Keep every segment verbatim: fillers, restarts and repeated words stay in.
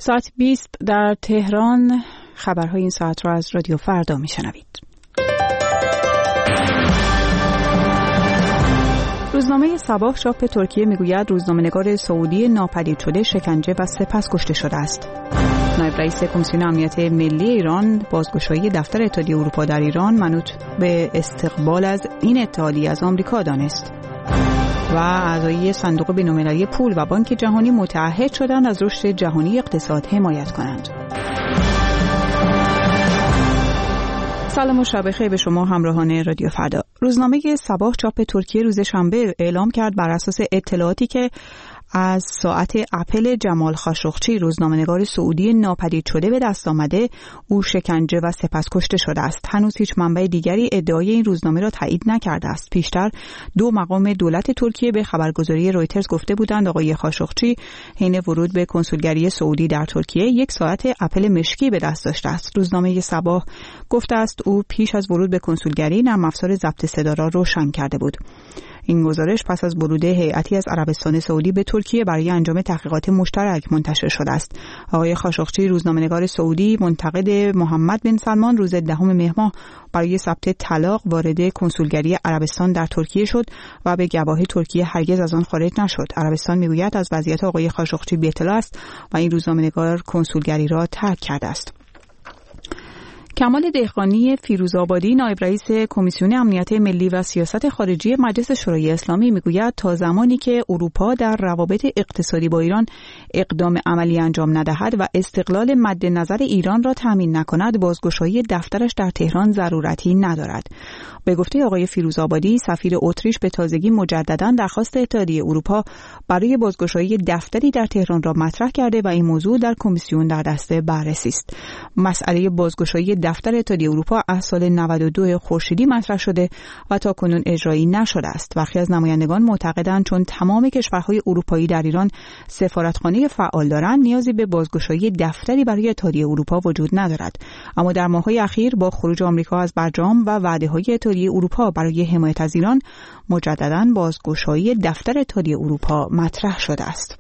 ساعت بیست در تهران. خبرهای این ساعت را از رادیو فردا میشنوید. روزنامه صباح چاپ ترکیه میگوید روزنامه‌نگار سعودی ناپدید شده شکنجه و سپس کشته شده است. نایب رئیس کمیسیون امنیت ملی ایران بازگشایی دفتر اتحادیه اروپا در ایران منوط به استقبال از این اتحادیه از آمریکا دانست. و اعضای صندوق بین‌المللی پول و بانک جهانی متعهد شدند از رشد جهانی اقتصاد حمایت کنند. سلام و شب بخیر به شما همراهان رادیو فردا. روزنامه صباح چاپ ترکیه روز شنبه اعلام کرد بر اساس اطلاعاتی که از ساعت اپل جمال خاشقچی روزنامه‌نگار سعودی ناپدید شده به دست آمده، او شکنجه و سپس کشته شده است. هنوز هیچ منبع دیگری ادعای این روزنامه را تایید نکرده است. پیشتر دو مقام دولت ترکیه به خبرگزاری رویترز گفته بودند آقای خاشقچی حین ورود به کنسولگری سعودی در ترکیه یک ساعت اپل مشکی به دست داشته است. روزنامه صباح گفته است او پیش از ورود به کنسولگری نرم افزار ضبط صدا را روشن کرده بود. این گزارش پس از ورود هیئتی از عربستان سعودی به ترکیه برای انجام تحقیقات مشترک منتشر شده است. آقای خاشقچی روزنامه‌نگار سعودی منتقد محمد بن سلمان روز دهم مهر ماه برای ثبت طلاق وارد کنسولگری عربستان در ترکیه شد و به گواهی ترکیه هرگز از آن خارج نشد. عربستان میگوید از وضعیت آقای خاشقچی بی اطلاع است و این روزنامه‌نگار کنسولگری را ترک کرده است. کمال دهقانی فیروزآبادی نایب رئیس کمیسیون امنیت ملی و سیاست خارجی مجلس شورای اسلامی میگوید تا زمانی که اروپا در روابط اقتصادی با ایران اقدام عملی انجام ندهد و استقلال مد نظر ایران را تامین نکند، بازگشایی دفترش در تهران ضرورتی ندارد. به گفته آقای فیروزآبادی، سفیر اتریش به تازگی مجددا درخواست اتحادیه اروپا برای بازگشایی دفتری در تهران را مطرح کرده و این موضوع در کمیسیون در دست بررسی است. مسئله بازگشایی دفتر اتحادیه اروپا از سال نود و دو خورشیدی مطرح شده و تاکنون اجرایی نشده است. برخی از نمایندگان معتقدند چون تمام کشورهای اروپایی در ایران سفارتخانه فعال دارند، نیازی به بازگشایی دفتری برای اتحادیه اروپا وجود ندارد. اما در ماه‌های اخیر با خروج آمریکا از برجام و وعده‌های اتحادیه اروپا برای حمایت از ایران، مجدداً بازگشایی دفتر اتحادیه اروپا مطرح شده است.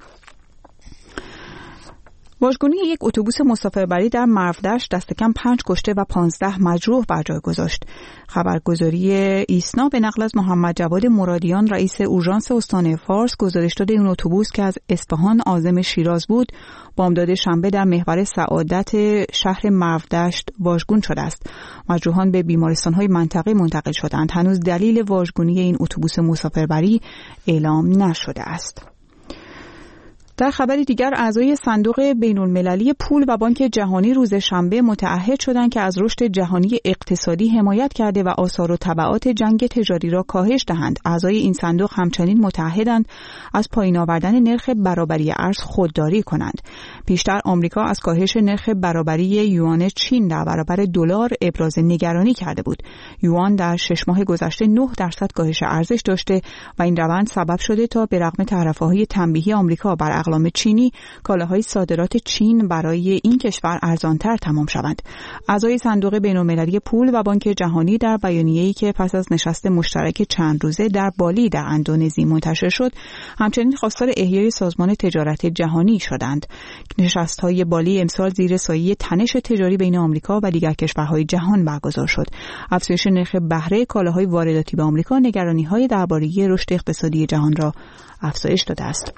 واژگونی یک اتوبوس مسافربری در مرودشت دست کم پنج کشته و پانزده مجروح بر جای گذاشت. خبرگزاری ایسنا به نقل از محمد جواد مرادیان رئیس اورژانس استان فارس گزارش داده این اتوبوس که از اصفهان عازم شیراز بود، بامداد شنبه در محور سعادت شهر مرودشت واژگون شده است. مجروحان به بیمارستان‌های منطقه منتقل شدند. هنوز دلیل واژگونی این اتوبوس مسافربری اعلام نشده است. در خبری دیگر، اعضای صندوق بین‌المللی پول و بانک جهانی روز شنبه متعهد شدند که از رشد جهانی اقتصادی حمایت کرده و آثار و تبعات جنگ تجاری را کاهش دهند. اعضای این صندوق همچنین متعهدند از پایین آوردن نرخ برابری ارز خودداری کنند. پیشتر آمریکا از کاهش نرخ برابری یوان چین در برابر دلار ابراز نگرانی کرده بود. یوان در شش ماه گذشته نه درصد کاهش ارزش داشته و این روند سبب شده تا به رغم تعرفه‌های تنبیهی آمریکا بر اقلام چینی، کالاهای صادرات چین برای این کشور ارزانتر تمام شوند. اعضای صندوق بین‌المللی پول و بانک جهانی در بیانیه‌ای که پس از نشست مشترک چند روزه در بالی در اندونزی منتشر شد، همچنین خواستار احیای سازمان تجارت جهانی شدند. نشست‌های بالی امسال زیر سایه تنش تجاری بین آمریکا و دیگر کشورهای جهان برگزار شد. افزایش نرخ بهره کالاهای وارداتی به آمریکا نگرانی‌های درباره رشد اقتصادی جهان را افزایش داده است.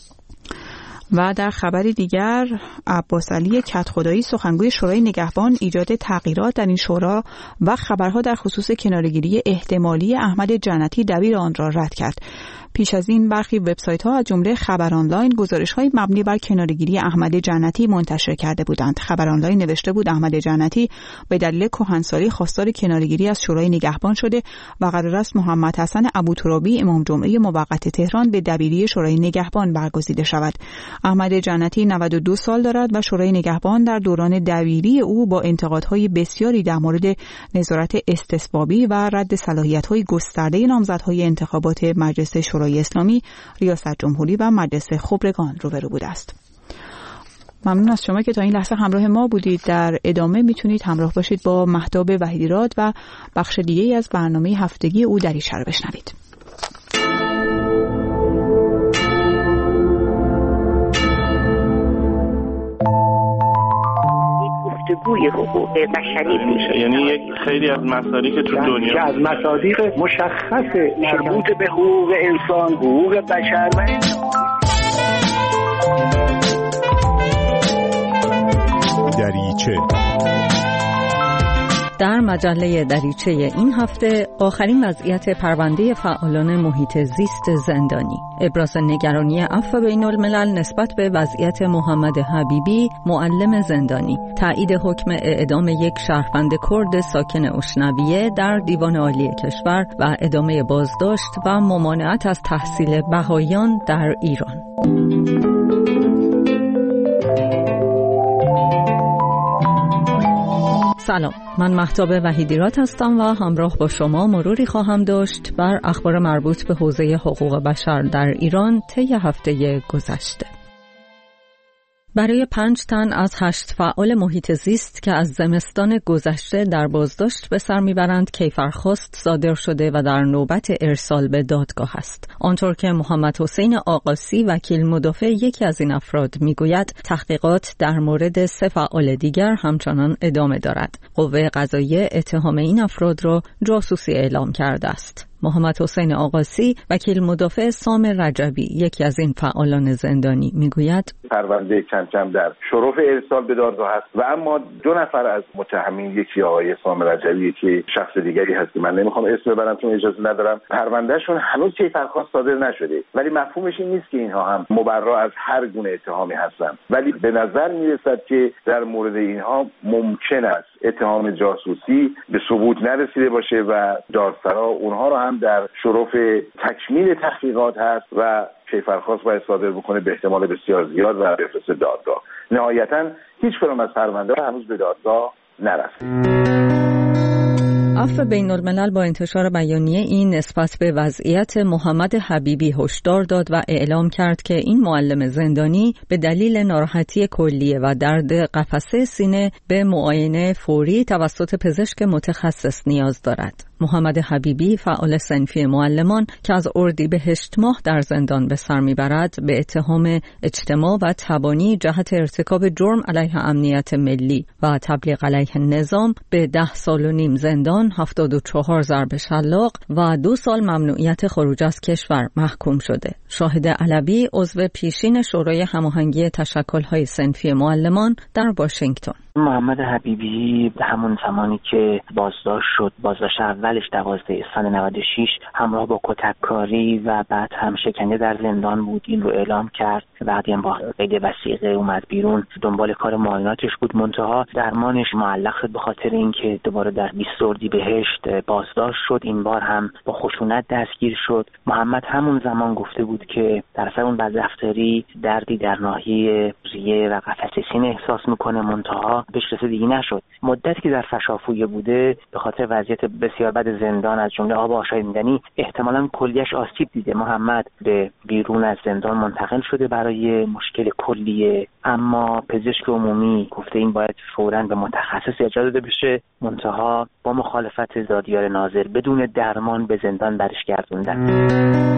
و در خبری دیگر، عباس علی کدخدایی سخنگوی شورای نگهبان ایجاد تغییرات در این شورا و خبرها در خصوص کناره‌گیری احتمالی احمد جنتی دبیر آن را رد کرد. پیش از این برخی وبسایت‌ها از جمله خبر آنلاین گزارش‌های مبنی بر کناره‌گیری احمد جنتی منتشر کرده بودند. خبر آنلاین نوشته بود احمد جنتی به دلیل کهنسالی خواستار کناره‌گیری از شورای نگهبان شده و قرار است محمد حسن ابوترابی امام جمعه موقت تهران به دبیری شورای نگهبان برگزیده شود. احمد جنتی نود و دو سال دارد و شورای نگهبان در دوران دبیری او با انتقادهای بسیاری در مورد نظارت استصوابی و رد صلاحیت‌های گسترده نامزدهای انتخابات مجلس شورای اسلامی، ریاست جمهوری و مجلس خبرگان روبرو بوده است. ممنون از شما که تا این لحظه همراه ما بودید. در ادامه میتونید همراه باشید با مهتاب وحیدی‌راد و بخش دیگه‌ای از برنامه هفتگی او دریچه رو بشنوید. گفتگوی حقوق بشری میشه. یعنی یک خیلی از مصادیق که تو دنیا که از مصادیق مشخص مربوط به حقوق انسان، حقوق بشر و دریچه. در مجله دریچه این هفته آخرین وضعیت پرونده فعالان محیط زیست زندانی، ابراز نگرانی عفو بین الملل نسبت به وضعیت محمد حبیبی معلم زندانی، تایید حکم اعدام یک شهروند کرد ساکن اشنویه در دیوان عالی کشور و ادامه بازداشت و ممانعت از تحصیل بهائیان در ایران. سلام، من مهتاب وحیدیرات هستم و همراه با شما مروری خواهم داشت بر اخبار مربوط به حوزه حقوق بشر در ایران طی هفته گذشته. برای پنج تن از هشت فعال محیط زیست که از زمستان گذشته در بازداشت به سر میبرند کیفرخواست صادر شده و در نوبت ارسال به دادگاه است. آنطور که محمد حسین آقاسی وکیل مدافع یکی از این افراد میگوید تحقیقات در مورد سه فعال دیگر همچنان ادامه دارد. قوه قضاییه اتهام این افراد را جاسوسی اعلام کرده است. محمد حسین آقاسی وکیل مدافع سامر رجبی یکی از این فعالان زندانی میگوید پرونده کم کم در شرف ارسال به دادگاه است و اما دو نفر از متهمین، یکی آقای سامر رجبی یکی شخص دیگری هست که من نمیخوام اسم ببرم چون اجازه ندارم، پروندهشون هنوز کیفرخواست صادر نشده، ولی مفهومش این نیست که اینها هم مبرا از هر گونه اتهامی هستند، ولی به نظر میرسد که در مورد اینها ممکن است اتهام جاسوسی به ثبوت نرسیده باشه و دادسرا اونها را هم در شرف تکمیل تحقیقات هست و کیفرخواست باید صادر بکنه به احتمال بسیار زیاد و بفرسته دادگاه. نهایتاً هیچ کدام از پرونده هنوز به دادگاه نرسید. عفو بین الملل با انتشار بیانیه این نسبت به وضعیت محمد حبیبی هشدار داد و اعلام کرد که این معلم زندانی به دلیل ناراحتی کلیه و درد قفسه سینه به معاینه فوری توسط پزشک متخصص نیاز دارد. محمد حبیبی فعال صنفی معلمان که از اردیبهشت ماه در زندان به سر میبرد به اتهام اجتماع و تبانی جهت ارتکاب جرم علیه امنیت ملی و تبلیغ علیه نظام به ده سال و نیم زندان، هفتاد و چهار ضرب شلاق و دو سال ممنوعیت خروج از کشور محکوم شده. شاهد علوی عضو پیشین شورای هماهنگی تشکل‌های صنفی معلمان در واشنگتن: محمد حبیبی همون زمانی که بازداشت شد، بازداشت اولش دوازده اسفند نود و شش، همراه با کتککاری و بعد هم شکنجه در زندان بود. این رو اعلام کرد، بعدی هم با قید وثیقه اومد بیرون، دنبال کار معایناتش بود، منتها درمانش معلق شد به خاطر اینکه دوباره در بیست اردیبهشت بازداشت شد. این بار هم با خشونت دستگیر شد. محمد همون زمان گفته بود که در اثر اون بدرفتاری دردی در ناحیه ریه و قفسه سینه احساس میکنه، منتها بهش رسیدگی نشد. مدتی که در فشافویه بوده به خاطر وضعیت بسیار بد زندان از جمله آب آشامیدنی احتمالاً کلیه‌اش آسیب دیده. محمد به بیرون از زندان منتقل شده برای مشکل کلیه، اما پزشک عمومی گفته این باید فوراً به متخصص اجازه داده بشه، منتها با مخالفت دادیار ناظر بدون درمان به زندان برش گردوندن.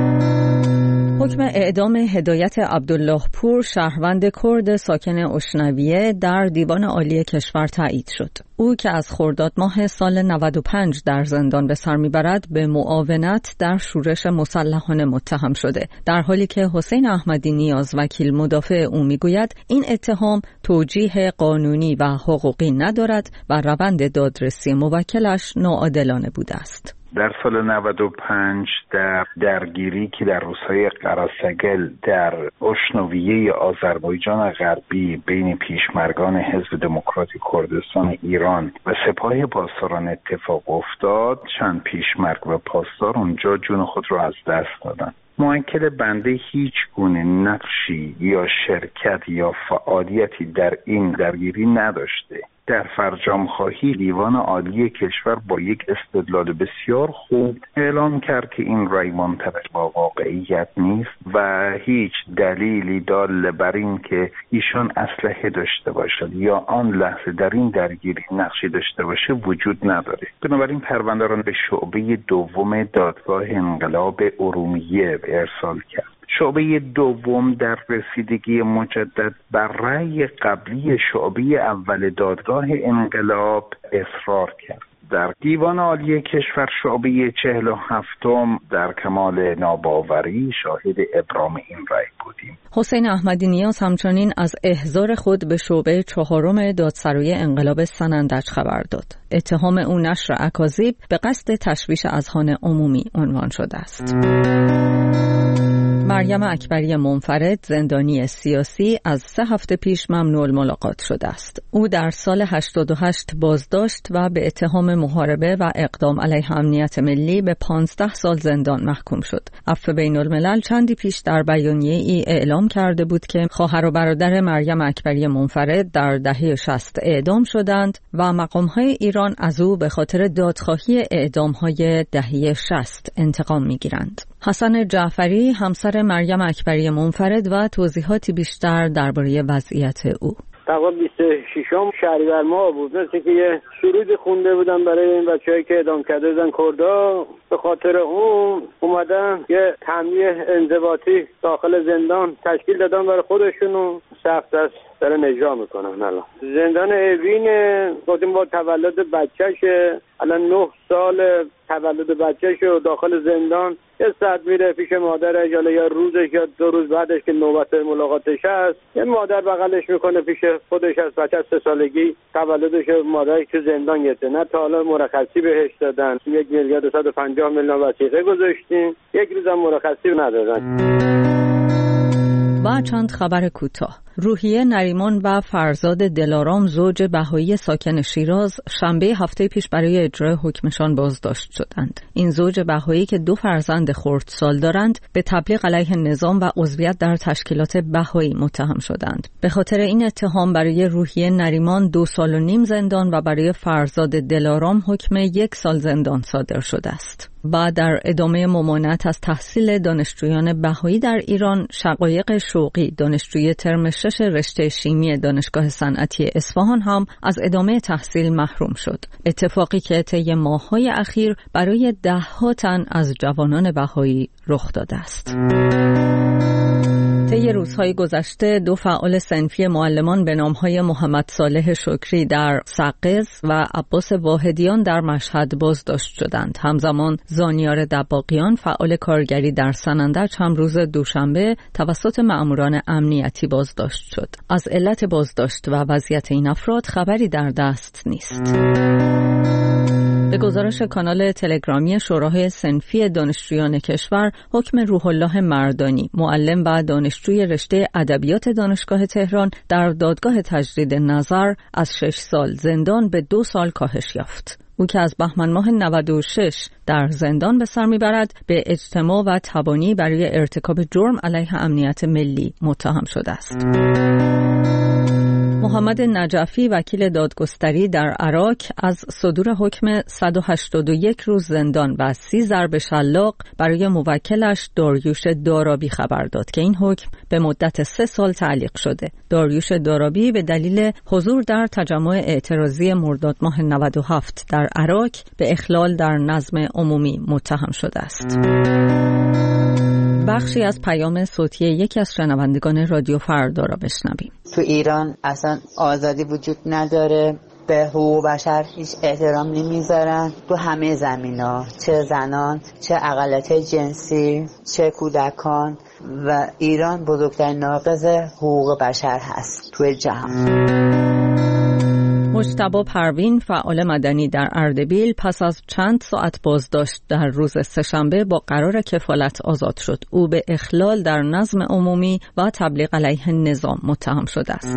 حکم اعدام هدایت عبدالله پور شهروند کرد ساکن اشنویه در دیوان عالی کشور تایید شد. او که از خرداد ماه سال نود و پنج در زندان به سر میبرد به معاونت در شورش مسلحانه متهم شده، در حالی که حسین احمدی نیاز وکیل مدافع او میگوید این اتهام توجیه قانونی و حقوقی ندارد و روند دادرسی موکلش ناعادلانه بوده است. در سال نود و پنج در درگیری که در روستای قراسگل در اشنویه آذربایجان غربی بین پیشمرگان حزب دموکراتی کردستان ایران و سپاه پاسداران اتفاق افتاد، چند پیشمرگ و پاسدار اونجا جون خود را از دست دادند. موکل بنده هیچ گونه نقشی یا شرکت یا فعالیتی در این درگیری نداشته. در فرجام خواهی دیوان عالی کشور با یک استدلال بسیار خوب اعلام کرد که این رأی منطبق با واقعیت نیست و هیچ دلیلی دال بر این که ایشان اسلحه داشته باشد یا آن لحظه در این درگیری نقشی داشته باشه وجود نداره. بنابراین پرونده را به شعبه دوم دادگاه انقلاب ارومیه ارسال کرد. شعبه دوم در رسیدگی مجدد بر رأی قبلی شعبه اول دادگاه انقلاب اصرار کرد. در دیوان عالی کشور شعبه چهل و هفتم در کمال ناباوری شاهد ابرام این رأی بودیم. حسین احمدی نیاز همچنین از احضار خود به شعبه چهارم دادسرای انقلاب سنندج خبر داد. اتهام او نشر اکاذیب به قصد تشویش اذهان عمومی عنوان شده است. مریم اکبری منفرد، زندانی سیاسی، از سه هفته پیش ممنوع الملاقات شده است. او در سال هشتاد و هشت بازداشت و به اتهام محاربه و اقدام علیه امنیت ملی به پانزده سال زندان محکوم شد. عفو بین الملل چندی پیش در بیانیه ای اعلام کرده بود که خواهر و برادر مریم اکبری منفرد در دهه شصت اعدام شدند و مقام‌های ایران از او به خاطر دادخواهی اعدام‌های دهه شصت انتقام می‌گیرند. حسن جعفری، همسر مریم اکبری منفرد و توضیحاتی بیشتر درباره وضعیت او. تقریبا بیست و ششم شهریور ماه بود، مثل که یه سرودی خونده بودن برای این بچه‌هایی که اعدام کرده بودن کردا. به خاطر اون اومدن یه تنبیه انضباطی داخل زندان تشکیل دادن برای خودشون و سخت دست دارن اجرا میکنن. الان زندان اوین گفتیم با تولد بچه‌شه، الان نه سال تولد بچه‌شه و داخل زندان یه ساعت میره پیش مادرش، یا روزش یا دو روز بعدش که نوبت ملاقاتش هست، یه مادر بغلش میکنه پیش خودش از بچه سه سالگی تولدش، مادرش تو زندان گرفته. نه تا حالا مرخصی بهش دادن، یک میلیارد و صد و پنجاه میلیون وثیقه گذاشتیم، یک روزم مرخصی ندادن. و چند خبر کوتاه. روحیه نریمان و فرزاد دلارام، زوج بهایی ساکن شیراز، شنبه هفته پیش برای اجرای حکمشان بازداشت شدند. این زوج بهایی که دو فرزند خردسال دارند، به تبلیغ علیه نظام و عضویت در تشکیلات بهایی متهم شدند. به خاطر این اتهام برای روحیه نریمان دو سال و نیم زندان و برای فرزاد دلارام حکم یک سال زندان صادر شده است. و در ادامه ممانعت از تحصیل دانشجویان بهایی در ایران، شقایق شوقی، دانشجوی ترم شش رشته شیمی دانشگاه صنعتی اصفهان هم از ادامه تحصیل محروم شد. اتفاقی که طی ماه‌های اخیر برای ده‌ها تن از جوانان بهایی رخ داده است. طی روزهای گذشته دو فعال صنفی معلمان به نام‌های محمد صالح شکری در سقز و عباس واحدیان در مشهد بازداشت شدند. همزمان زانیار دباغیان، فعال کارگری در سنندج، هم روز دوشنبه توسط مأموران امنیتی بازداشت شد. از علت بازداشت و وضعیت این افراد خبری در دست نیست. به گزارش کانال تلگرامی شورای صنفی دانشجویان کشور، حکم روح الله مردانی، معلم و دانشجوی رشته ادبیات دانشگاه تهران، در دادگاه تجدید نظر از شش سال زندان به دو سال کاهش یافت. او که از بهمن ماه نود و شش در زندان به سر میبرد، به اجتماع و تبانی برای ارتکاب جرم علیه امنیت ملی متهم شده است. محمد نجفی، وکیل دادگستری در عراق، از صدور حکم صد و هشتاد و یک روز زندان و سی ضرب شلاق برای موکلش داریوش دارابی خبر داد که این حکم به مدت سه سال تعلیق شده. داریوش دارابی به دلیل حضور در تجمع اعتراضی مرداد ماه نود و هفت در عراق به اخلال در نظم عمومی متهم شده است. بخشی از پیام صوتی یکی از شنوندگان رادیو فردا را بشنویم. تو ایران اصلا آزادی وجود نداره، به حقوق بشر هیچ احترام نمیذارن تو همه زمینا، چه زنان، چه اقلیت جنسی، چه کودکان، و ایران بزرگترین ناقض حقوق بشر هست توی جهان. مجتبی پروین، فعال مدنی در اردبیل، پس از چند ساعت بازداشت در روز سه‌شنبه با قرار کفالت آزاد شد. او به اخلال در نظم عمومی و تبلیغ علیه نظام متهم شده است.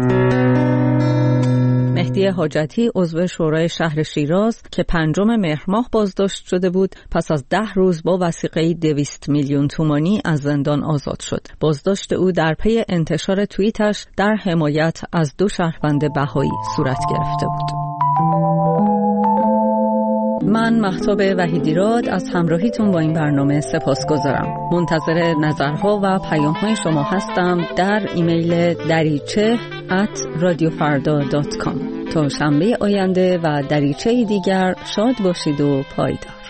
مهدی حاجتی، عضو شورای شهر شیراز که پنجم مهر ماه بازداشت شده بود، پس از ده روز با وثیقه دویست میلیون تومانی از زندان آزاد شد. بازداشت او در پی انتشار توییتش در حمایت از دو شهروند بهایی صورت گرفته بود. من مهتاب وحیدیراد از همراهیتون با این برنامه سپاسگزارم. منتظر نظرها و پیام‌های شما هستم در ایمیل دریچه ات رادیو فردا دات کام. تا شنبه آینده و دریچه دیگر شاد باشید و پایدار.